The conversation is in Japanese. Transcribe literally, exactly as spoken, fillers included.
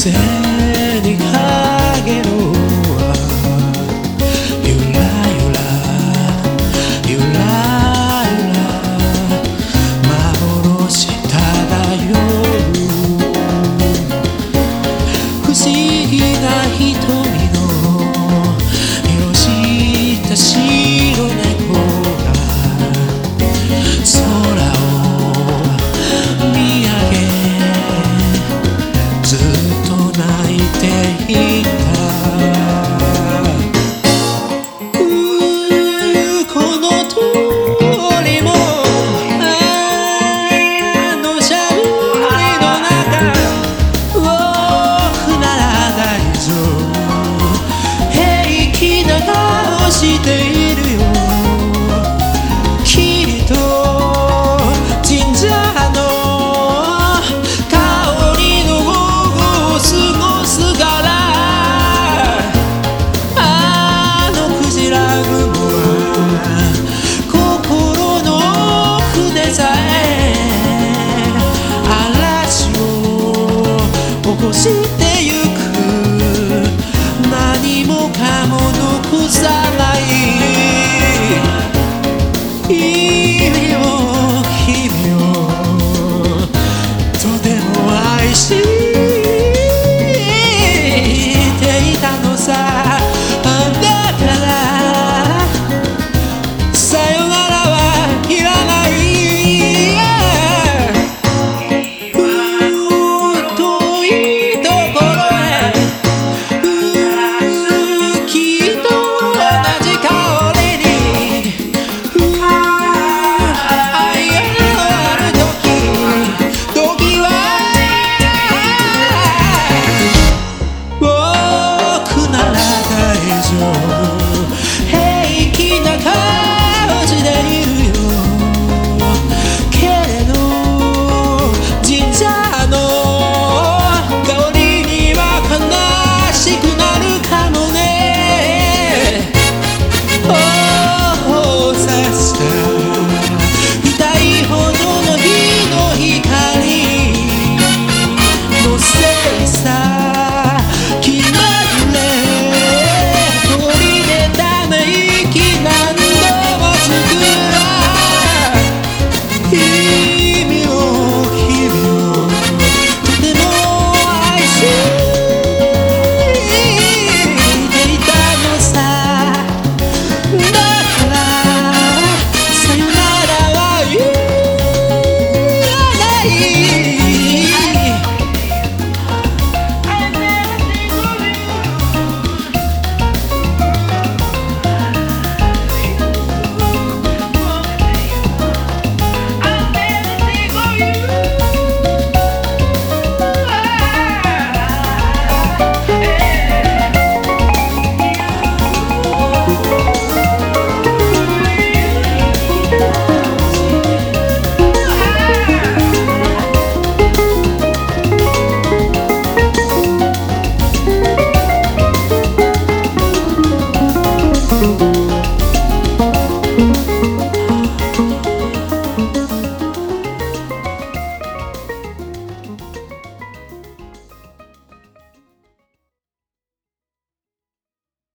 背に影のはゆらゆらゆらゆら幻漂う不思議な瞳の色した白猫が空を見上げずっと泣いていたこの通りもあのシャルリの中僕なら大丈夫平気な顔しているよきっと神社の香りの午後を過ごすからあのクジラ雲は心の奥でさえ嵐を起こしてゆく何もかも残さない君を君をとても愛して